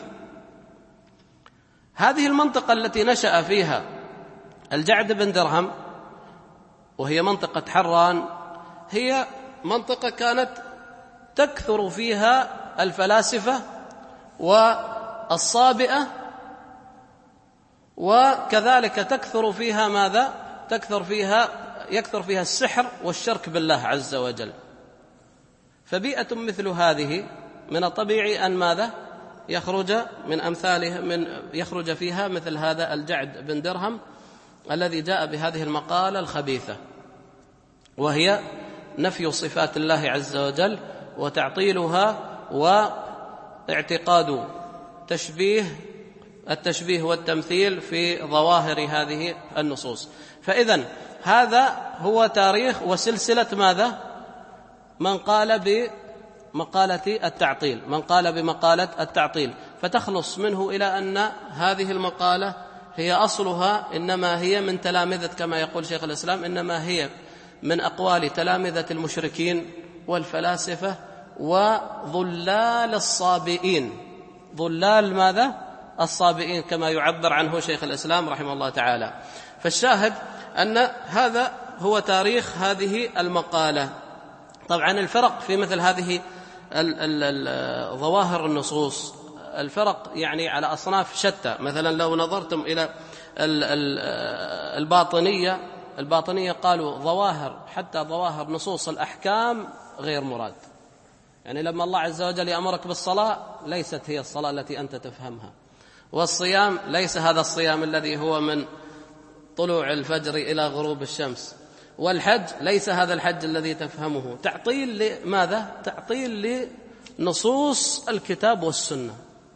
S3: هذه المنطقة التي نشأ فيها الجعد بن درهم، وهي منطقة حران، هي منطقة كانت تكثر فيها الفلاسفة والصابئة، وكذلك تكثر فيها ماذا؟ يكثر فيها السحر والشرك بالله عز وجل. فبيئة مثل هذه من الطبيعي أن ماذا؟ يخرج من أمثالها، يخرج فيها مثل هذا الجعد بن درهم الذي جاء بهذه المقالة الخبيثة، وهي نفي صفات الله عز وجل وتعطيلها واعتقاد التشبيه والتمثيل في ظواهر هذه النصوص. فإذن هذا هو تاريخ وسلسلة ماذا؟ من قال بمقالة التعطيل، فتخلص منه إلى أن هذه المقالة هي أصلها إنما هي من تلامذة، كما يقول شيخ الإسلام، إنما هي من أقوال تلامذة المشركين والفلاسفة وظلال الصابئين. ظلال ماذا؟ الصابئين، كما يعبر عنه شيخ الإسلام رحمه الله تعالى. فالشاهد أن هذا هو تاريخ هذه المقالة. طبعا الفرق في مثل هذه ظواهر النصوص، الفرق يعني على أصناف شتى. مثلا لو نظرتم إلى الباطنية قالوا حتى ظواهر نصوص الأحكام غير مراد. يعني لما الله عز وجل يأمرك بالصلاة ليست هي الصلاة التي أنت تفهمها، والصيام ليس هذا الصيام الذي هو من طلوع الفجر إلى غروب الشمس، والحج ليس هذا الحج الذي تفهمه. تعطيل لماذا؟ تعطيل لنصوص الكتاب والسنة.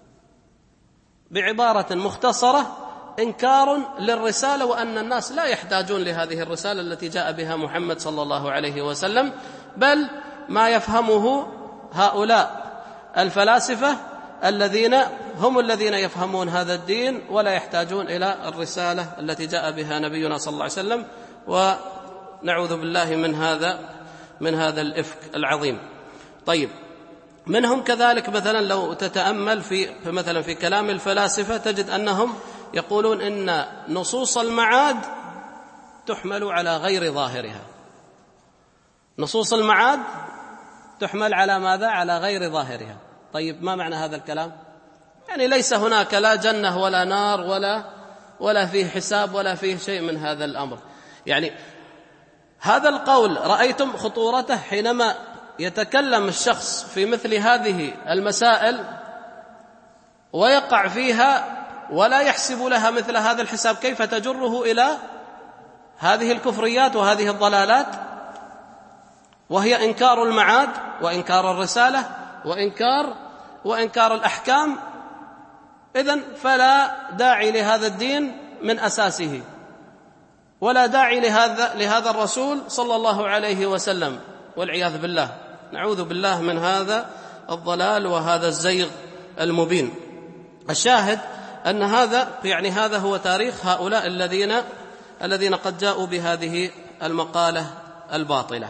S3: بعبارة مختصرة إنكار للرسالة، وأن الناس لا يحتاجون لهذه الرسالة التي جاء بها محمد صلى الله عليه وسلم، بل ما يفهمه هؤلاء الفلاسفة الذين هم الذين يفهمون هذا الدين ولا يحتاجون إلى الرسالة التي جاء بها نبينا صلى الله عليه وسلم، ونعوذ بالله من هذا الإفك العظيم. طيب، منهم كذلك مثلا لو تتأمل في كلام الفلاسفة تجد أنهم يقولون إن نصوص المعاد تحمل على غير ظاهرها. نصوص المعاد تحمل على ماذا؟ على غير ظاهرها. طيب، ما معنى هذا الكلام؟ يعني ليس هناك لا جنة ولا نار ولا فيه حساب ولا فيه شيء من هذا الأمر. يعني هذا القول رأيتم خطورته حينما يتكلم الشخص في مثل هذه المسائل ويقع فيها ولا يحسب لها مثل هذا الحساب، كيف تجره إلى هذه الكفريات وهذه الضلالات، وهي إنكار المعاد وإنكار الرسالة وإنكار الأحكام. إذن فلا داعي لهذا الدين من أساسه، ولا داعي لهذا الرسول صلى الله عليه وسلم، والعياذ بالله. نعوذ بالله من هذا الضلال وهذا الزيغ المبين. الشاهد أن هذا هو تاريخ هؤلاء الذين قد جاءوا بهذه المقالة الباطلة.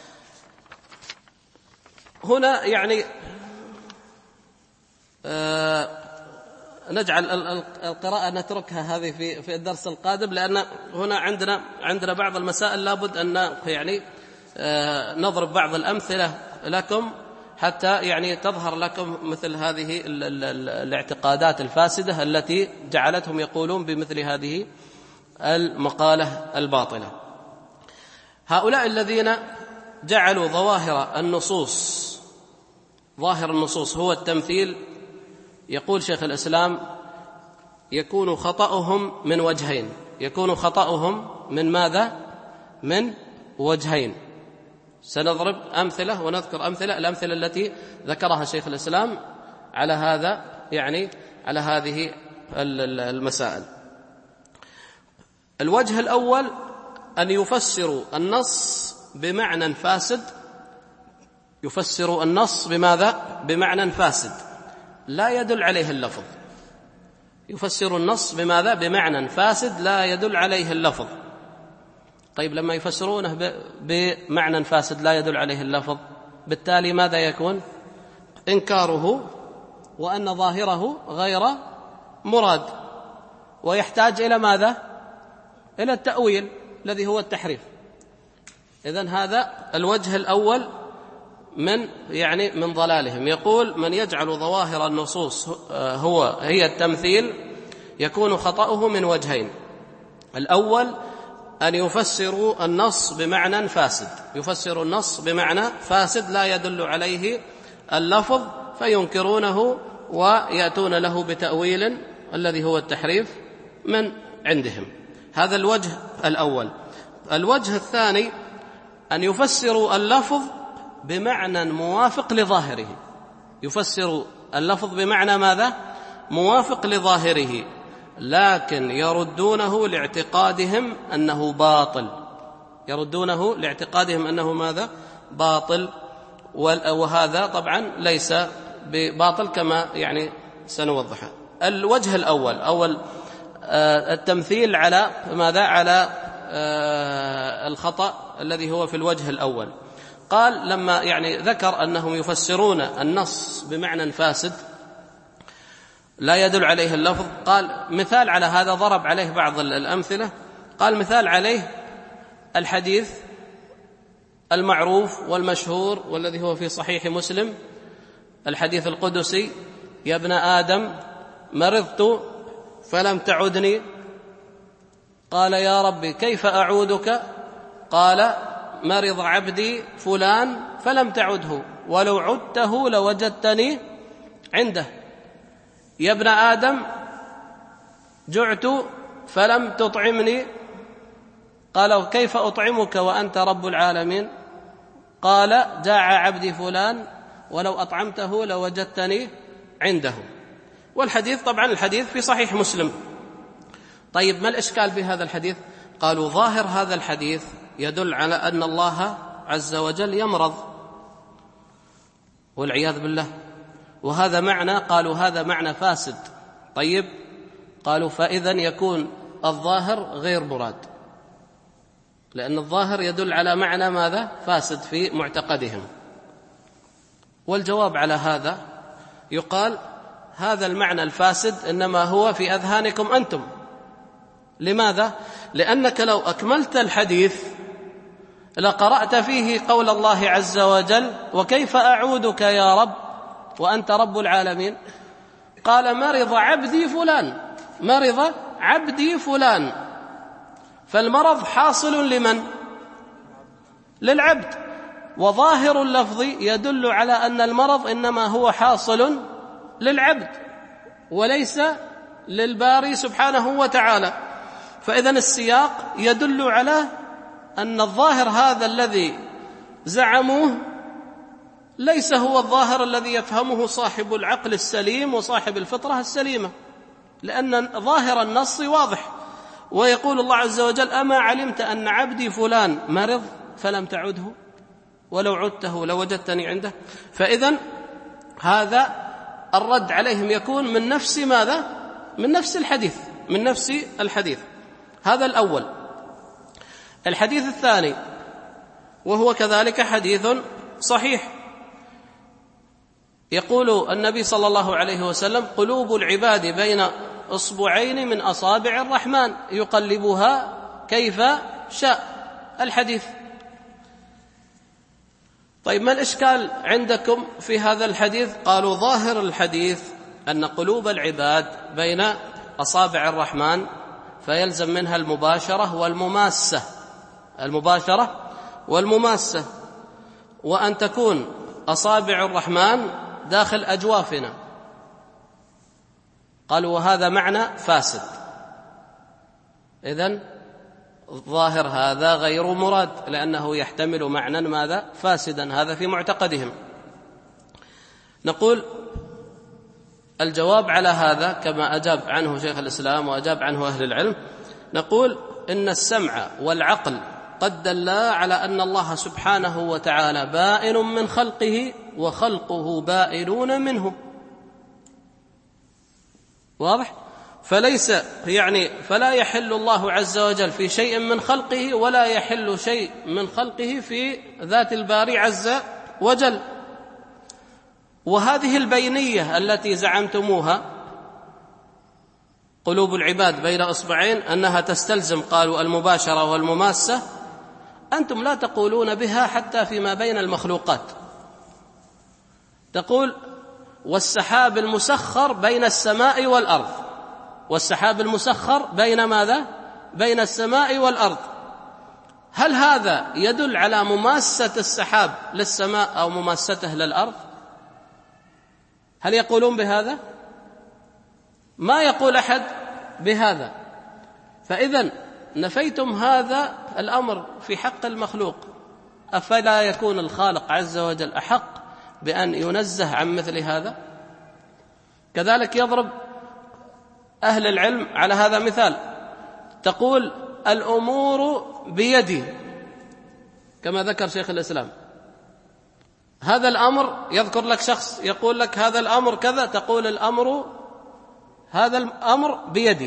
S3: هنا يعني نجعل القراءة نتركها هذه في الدرس القادم، لأن هنا عندنا بعض المسائل لابد أن يعني نضرب بعض الأمثلة لكم حتى يعني تظهر لكم مثل هذه الاعتقادات الفاسدة التي جعلتهم يقولون بمثل هذه المقالة الباطلة. هؤلاء الذين جعلوا ظواهر النصوص هو التمثيل، يقول شيخ الإسلام يكون خطأهم من وجهين. يكون خطأهم من ماذا؟ من وجهين. سنضرب أمثلة ونذكر أمثلة، الأمثلة التي ذكرها شيخ الإسلام على هذا، يعني على هذه المسائل. الوجه الأول أن يفسروا النص بمعنى فاسد. يفسروا النص بماذا؟ بمعنى فاسد لا يدل عليه اللفظ. يفسر النص بماذا؟ بمعنى فاسد لا يدل عليه اللفظ. طيب لما يفسرونه بمعنى فاسد لا يدل عليه اللفظ، بالتالي ماذا يكون؟ إنكاره وأن ظاهره غير مراد، ويحتاج إلى ماذا؟ إلى التأويل الذي هو التحريف. إذن هذا الوجه الأول من ضلالهم. يقول: من يجعل ظواهر النصوص هي التمثيل يكون خطأه من وجهين. الأول أن يفسروا النص بمعنى فاسد، يفسر النص بمعنى فاسد لا يدل عليه اللفظ، فينكرونه ويأتون له بتأويل الذي هو التحريف من عندهم. هذا الوجه الأول. الوجه الثاني أن يفسروا اللفظ بمعنى موافق لظاهره. يفسروا اللفظ بمعنى ماذا؟ موافق لظاهره، لكن يردونه لاعتقادهم أنه باطل. يردونه لاعتقادهم أنه ماذا؟ باطل. وهذا طبعا ليس بباطل كما سنوضحه. الوجه الأول التمثيل على ماذا؟ على الخطأ الذي هو في الوجه الأول. قال لما ذكر أنهم يفسرون النص بمعنى فاسد لا يدل عليه اللفظ، قال مثال على هذا، ضرب عليه بعض الأمثلة. قال مثال عليه الحديث المعروف والمشهور والذي هو في صحيح مسلم، الحديث القدسي: يا ابن آدم مرضت فلم تعدني، قال: يا ربي كيف أعودك؟ قال: مرض عبدي فلان فلم تعده، ولو عدته لوجدتني عنده. يا ابن آدم جعت فلم تطعمني، قال: كيف أطعمك وأنت رب العالمين؟ قال: جاع عبدي فلان ولو أطعمته لوجدتني عنده. والحديث طبعا الحديث في صحيح مسلم. طيب ما الإشكال في هذا الحديث؟ قالوا: ظاهر هذا الحديث يدل على أن الله عز وجل يمرض والعياذ بالله، وهذا معنى، قالوا هذا معنى فاسد. طيب قالوا: فإذن يكون الظاهر غير مراد، لأن الظاهر يدل على معنى ماذا؟ فاسد في معتقدهم. والجواب على هذا يقال: هذا المعنى الفاسد إنما هو في أذهانكم أنتم. لماذا؟ لأنك لو أكملت الحديث لقرأت فيه قول الله عز وجل: وكيف أعودك يا رب وأنت رب العالمين؟ قال: مرض عبدي فلان، مرض عبدي فلان. فالمرض حاصل لمن؟ للعبد. وظاهر اللفظ يدل على أن المرض إنما هو حاصل للعبد وليس للباري سبحانه وتعالى. فإذن السياق يدل على أن الظاهر هذا الذي زعموه ليس هو الظاهر الذي يفهمه صاحب العقل السليم وصاحب الفطرة السليمة، لأن ظاهر النص واضح. ويقول الله عز وجل: أما علمت أن عبدي فلان مرض فلم تعده ولو عدته لوجدتني عنده. فإذن هذا الرد عليهم يكون من نفس ماذا؟ من نفس الحديث، من نفس الحديث. هذا الأول. الحديث الثاني وهو كذلك حديث صحيح، يقول النبي صلى الله عليه وسلم: قلوب العباد بين أصبعين من أصابع الرحمن يقلبها كيف شاء. الحديث. طيب ما الإشكال عندكم في هذا الحديث؟ قالوا: ظاهر الحديث أن قلوب العباد بين أصابع الرحمن، فيلزم منها المباشرة والمماسة، المباشرة والمماسة، وأن تكون أصابع الرحمن داخل أجوافنا. قالوا: وهذا معنى فاسد. إذن ظاهر هذا غير مراد، لأنه يحتمل معنى ماذا؟ فاسدا، هذا في معتقدهم. نقول الجواب على هذا كما أجاب عنه شيخ الإسلام وأجاب عنه أهل العلم، نقول إن السمع والعقل قد دلا على أن الله سبحانه وتعالى بائن من خلقه وخلقه بائنون منه. واضح؟ فلا يحل الله عز وجل في شيء من خلقه ولا يحل شيء من خلقه في ذات الباري عز وجل. وهذه البينية التي زعمتموها قلوب العباد بين إصبعين أنها تستلزم قالوا المباشرة والمماسة، أنتم لا تقولون بها حتى فيما بين المخلوقات. تقول والسحاب المسخر بين السماء والأرض، والسحاب المسخر بين ماذا؟ بين السماء والأرض. هل هذا يدل على مماسة السحاب للسماء أو مماسته للأرض؟ هل يقولون بهذا؟ ما يقول أحد بهذا. فإذا نفيتم هذا الأمر في حق المخلوق، أفلا يكون الخالق عز وجل أحق بأن ينزه عن مثل هذا؟ كذلك يضرب أهل العلم على هذا مثال، تقول الأمور بيدي كما ذكر شيخ الإسلام. هذا الأمر يذكر لك شخص يقول لك هذا الأمر كذا، تقول هذا الأمر بيدي.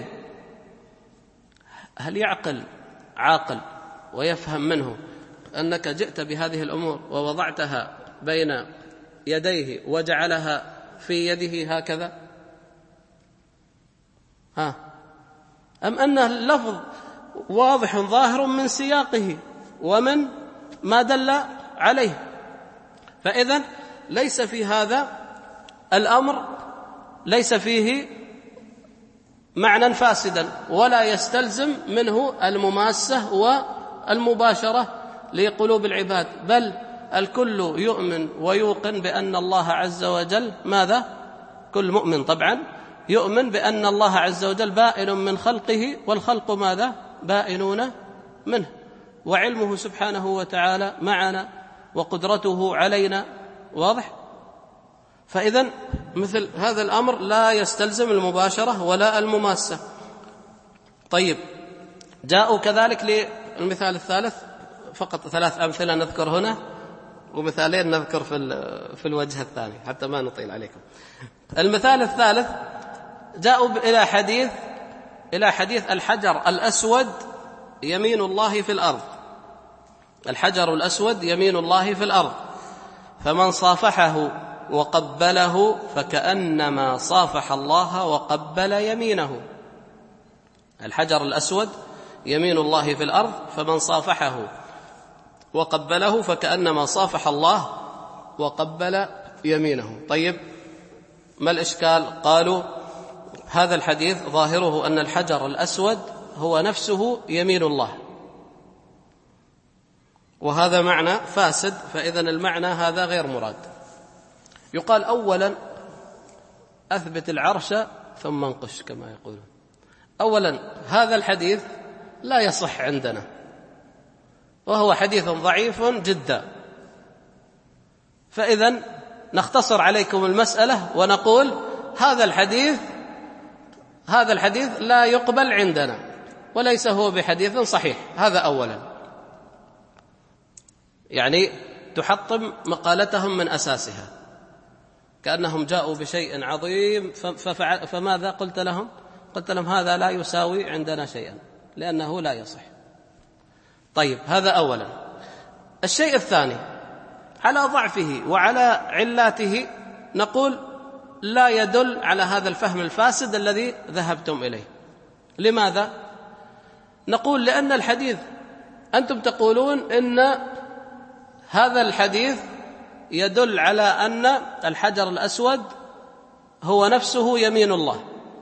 S3: هل يعقل عاقل ويفهم منه أنك جئت بهذه الأمور ووضعتها بين يديه وجعلها في يده هكذا؟ أم أنه اللفظ واضح ظاهر من سياقه ومن ما دل عليه؟ فإذن ليس في هذا الأمر ليس فيه معنى فاسدا، ولا يستلزم منه المماسة والمباشرة لقلوب العباد، بل الكل يؤمن ويوقن بأن الله عز وجل ماذا؟ كل مؤمن طبعا يؤمن بأن الله عز وجل بائن من خلقه، والخلق ماذا؟ بائنون منه، وعلمه سبحانه وتعالى معنا وقدرته علينا. واضح؟ فإذن مثل هذا الأمر لا يستلزم المباشرة ولا المماسة. طيب، جاءوا كذلك للمثال الثالث، فقط 3 أمثلة نذكر هنا ومثالين نذكر في الوجه الثاني حتى ما نطيل عليكم. المثال الثالث جاءوا إلى حديث الحجر الأسود يمين الله في الأرض. الحجر الأسود يمين الله في الأرض، فمن صافحه وقبله فكأنما صافح الله وقبل يمينه. الحجر الأسود يمين الله في الأرض، فمن صافحه وقبله فكأنما صافح الله وقبل يمينه. طيب، ما الإشكال؟ قالوا هذا الحديث ظاهره أن الحجر الأسود هو نفسه يمين الله، وهذا معنى فاسد، فإذن المعنى هذا غير مراد. يقال أولا أثبت العرش ثم انقش كما يقولون. أولا هذا الحديث لا يصح عندنا، وهو حديث ضعيف جدا، فإذن نختصر عليكم المسألة ونقول هذا الحديث لا يقبل عندنا وليس هو بحديث صحيح. هذا أولا، يعني تحطم مقالتهم من أساسها، كأنهم جاءوا بشيء عظيم فماذا قلت لهم؟ قلت لهم هذا لا يساوي عندنا شيئا لأنه لا يصح. طيب، هذا أولا. الشيء الثاني، على ضعفه وعلى علاته نقول لا يدل على هذا الفهم الفاسد الذي ذهبتم إليه. لماذا؟ نقول لأن الحديث أنتم تقولون إن هذا الحديث يدل على أن الحجر الأسود هو نفسه يمين الله،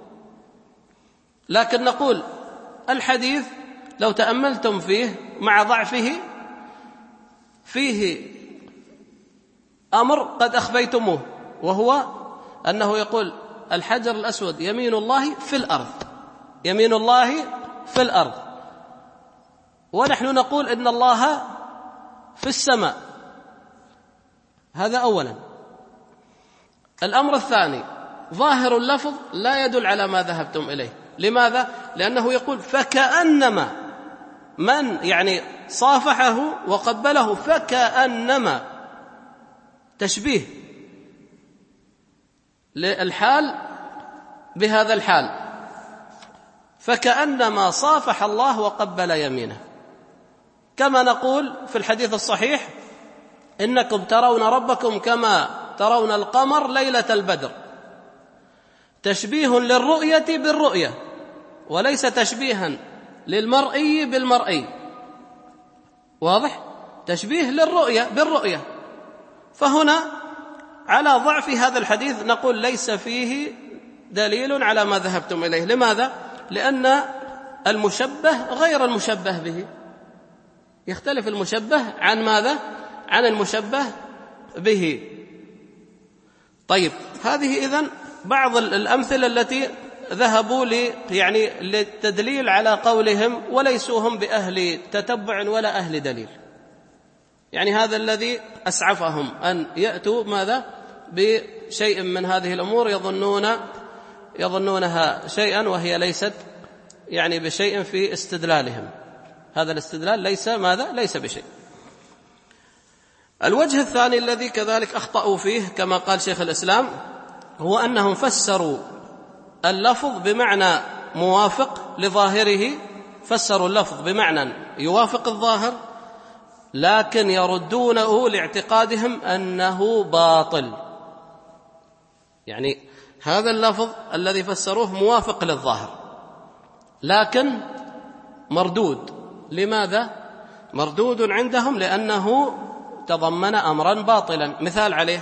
S3: لكن نقول الحديث لو تأملتم فيه مع ضعفه فيه أمر قد أخفيتموه، وهو أنه يقول الحجر الأسود يمين الله في الأرض، يمين الله في الأرض. ونحن نقول إن الله في السماء. هذا أولا. الأمر الثاني، ظاهر اللفظ لا يدل على ما ذهبتم إليه. لماذا؟ لأنه يقول فكأنما، من يعني صافحه وقبله فكأنما، تشبيه للحال بهذا الحال، فكأنما صافح الله وقبل يمينه. كما نقول في الحديث الصحيح إنكم ترون ربكم كما ترون القمر ليلة البدر، تشبيه للرؤية بالرؤية وليس تشبيها للمرئي بالمرئي. واضح؟ تشبيه للرؤية بالرؤية. فهنا على ضعف هذا الحديث نقول ليس فيه دليل على ما ذهبتم إليه. لماذا؟ لأن المشبه غير المشبه به، يختلف المشبه عن ماذا؟ عن المشبه به. طيب، هذه إذن بعض الأمثلة التي ذهبوا للتدليل على قولهم وليسوا هم بأهل تتبع ولا أهل دليل. يعني هذا الذي أسعفهم أن يأتوا ماذا؟ بشيء من هذه الأمور يظنونها شيئا وهي ليست يعني بشيء في استدلالهم. هذا الاستدلال ليس ماذا؟ ليس بشيء. الوجه الثاني الذي كذلك أخطأوا فيه كما قال شيخ الإسلام هو أنهم فسروا اللفظ بمعنى موافق لظاهره، فسروا اللفظ بمعنى يوافق الظاهر، لكن يردونه لاعتقادهم أنه باطل. يعني هذا اللفظ الذي فسروه موافق للظاهر لكن مردود. لماذا؟ مردود عندهم لأنه تضمن أمرا باطلا. مثال عليه،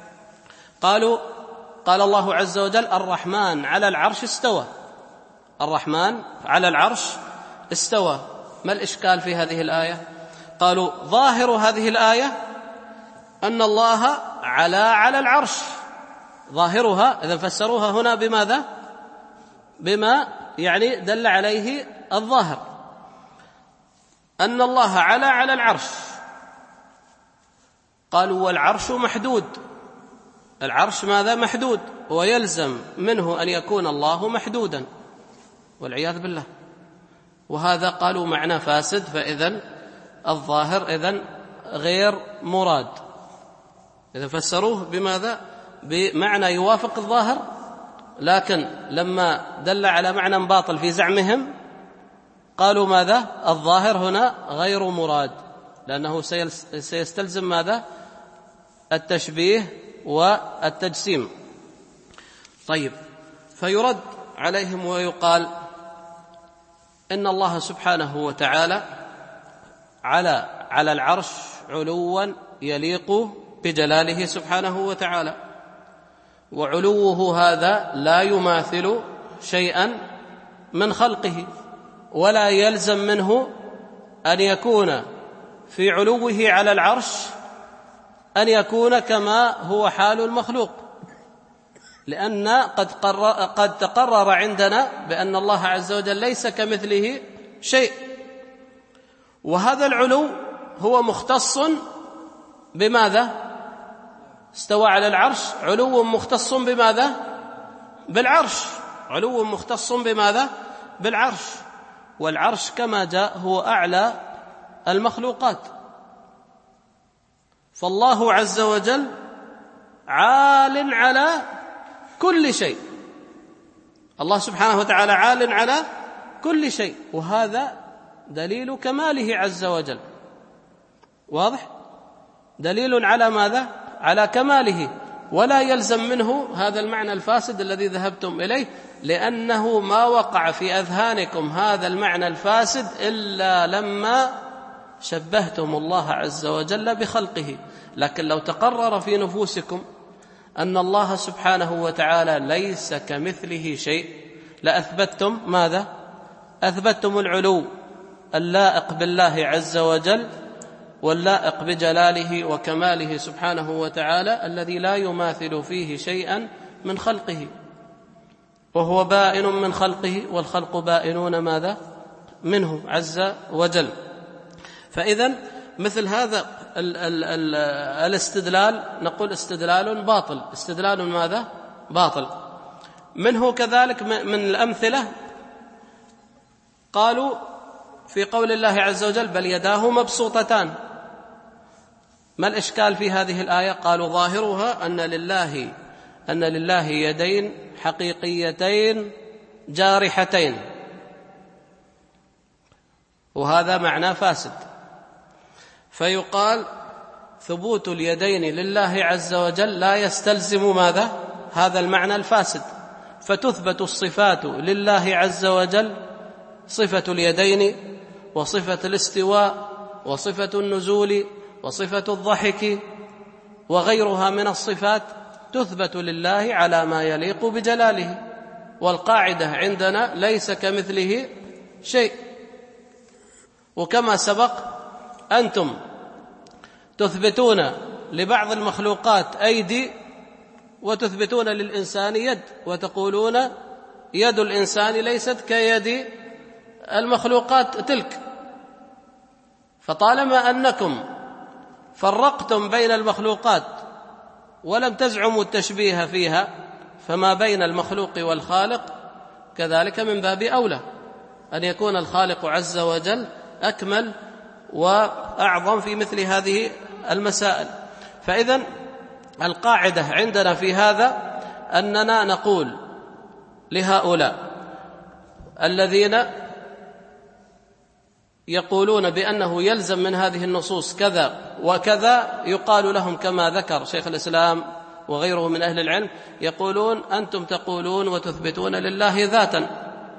S3: قال الله عز وجل الرحمن على العرش استوى. الرحمن على العرش استوى. ما الإشكال في هذه الآية؟ قالوا ظاهر هذه الآية أن الله على العرش، ظاهرها. إذا فسروها هنا بماذا؟ بما يعني دل عليه الظاهر، أن الله على العرش. قالوا والعرش محدود. العرش ماذا؟ محدود، ويلزم منه أن يكون الله محدودا والعياذ بالله. وهذا قالوا معنى فاسد، فإذن الظاهر إذن غير مراد. إذا فسروه بماذا؟ بمعنى يوافق الظاهر، لكن لما دل على معنى باطل في زعمهم قالوا ماذا؟ الظاهر هنا غير مراد، لأنه سيستلزم ماذا؟ التشبيه والتجسيم. طيب، فيرد عليهم ويقال إن الله سبحانه وتعالى على العرش علوا يليق بجلاله سبحانه وتعالى، وعلوه هذا لا يماثل شيئا من خلقه، ولا يلزم منه أن يكون في علوه على العرش أن يكون كما هو حال المخلوق، لأن قد تقرر عندنا بأن الله عز وجل ليس كمثله شيء. وهذا العلو هو مختص بماذا؟ استوى على العرش، علو مختص بماذا؟ بالعرش. علو مختص بماذا؟ بالعرش. والعرش كما جاء هو أعلى المخلوقات. فالله عز وجل عال على كل شيء. الله سبحانه وتعالى عال على كل شيء، وهذا دليل كماله عز وجل. واضح؟ دليل على ماذا؟ على كماله، ولا يلزم منه هذا المعنى الفاسد الذي ذهبتم إليه، لأنه ما وقع في أذهانكم هذا المعنى الفاسد إلا لما شبهتم الله عز وجل بخلقه. لكن لو تقرر في نفوسكم أن الله سبحانه وتعالى ليس كمثله شيء لأثبتم ماذا؟ أثبتم العلو اللائق بالله عز وجل واللائق بجلاله وكماله سبحانه وتعالى، الذي لا يماثل فيه شيئا من خلقه، وهو بائن من خلقه والخلق بائنون ماذا؟ منه عز وجل. فإذا مثل هذا الاستدلال نقول استدلال باطل. استدلال ماذا؟ باطل. منه كذلك من الأمثلة قالوا في قول الله عز وجل بل يداه مبسوطتان. ما الإشكال في هذه الآية؟ قالوا ظاهرها أن لله يدين حقيقيتين جارحتين، وهذا معنى فاسد. فيقال ثبوت اليدين لله عز وجل لا يستلزم ماذا؟ هذا المعنى الفاسد. فتثبت الصفات لله عز وجل، صفة اليدين وصفة الاستواء وصفة النزول وصفة الضحك وغيرها من الصفات تثبت لله على ما يليق بجلاله. والقاعدة عندنا ليس كمثله شيء. وكما سبق أنتم تثبتون لبعض المخلوقات أيدي وتثبتون للإنسان يد، وتقولون يد الإنسان ليست كيد المخلوقات تلك. فطالما أنكم فرقتم بين المخلوقات ولم تزعموا التشبيه فيها، فما بين المخلوق والخالق كذلك من باب أولى أن يكون الخالق عز وجل أكمل وأعظم في مثل هذه المسائل. فإذن القاعدة عندنا في هذا أننا نقول لهؤلاء الذين يقولون بأنه يلزم من هذه النصوص كذا وكذا، يقال لهم كما ذكر شيخ الإسلام وغيره من أهل العلم، يقولون أنتم تقولون وتثبتون لله ذاتا،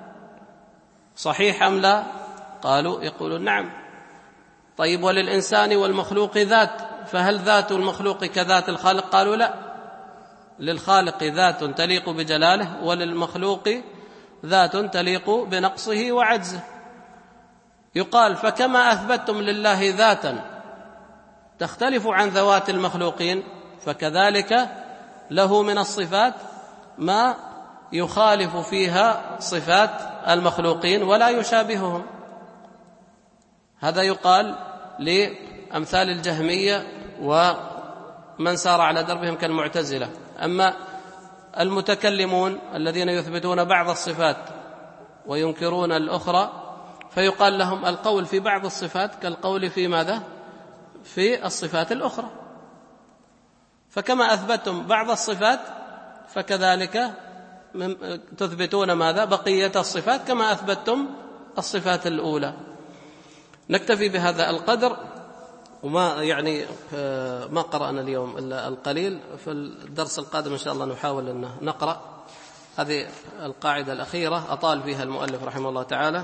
S3: صحيح أم لا؟ قالوا يقولون نعم. طيب وللإنسان والمخلوق ذات، فهل ذات المخلوق كذات الخالق؟ قالوا لا، للخالق ذات تليق بجلاله وللمخلوق ذات تليق بنقصه وعجزه. يقال فكما أثبتتم لله ذاتا تختلف عن ذوات المخلوقين، فكذلك له من الصفات ما يخالف فيها صفات المخلوقين ولا يشابههم. هذا يقال لأمثال الجهمية ومن سار على دربهم كالمعتزلة. أما المتكلمون الذين يثبتون بعض الصفات وينكرون الأخرى فيقال لهم القول في بعض الصفات كالقول في ماذا؟ في الصفات الأخرى. فكما أثبتتم بعض الصفات فكذلك تثبتون ماذا؟ بقية الصفات كما أثبتتم الصفات الأولى. نكتفي بهذا القدر، وما يعني ما قرأنا اليوم إلا القليل. في الدرس القادم إن شاء الله نحاول أن نقرأ هذه القاعدة الأخيرة أطال فيها المؤلف رحمه الله تعالى،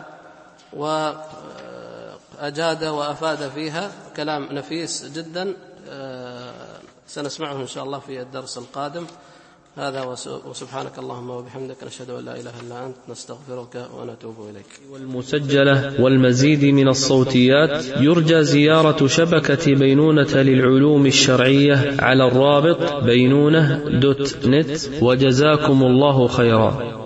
S3: وأجاد وأفاد فيها كلام نفيس جدا سنسمعه إن شاء الله في الدرس القادم. هذا وسبحانك اللهم وبحمدك نشهد أن لا إله إلا أنت نستغفرك ونتوب إليك.
S1: والمسجلة والمزيد من الصوتيات يرجى زيارة شبكة بينونة للعلوم الشرعية على الرابط بينونة.net. وجزاكم الله خيرا.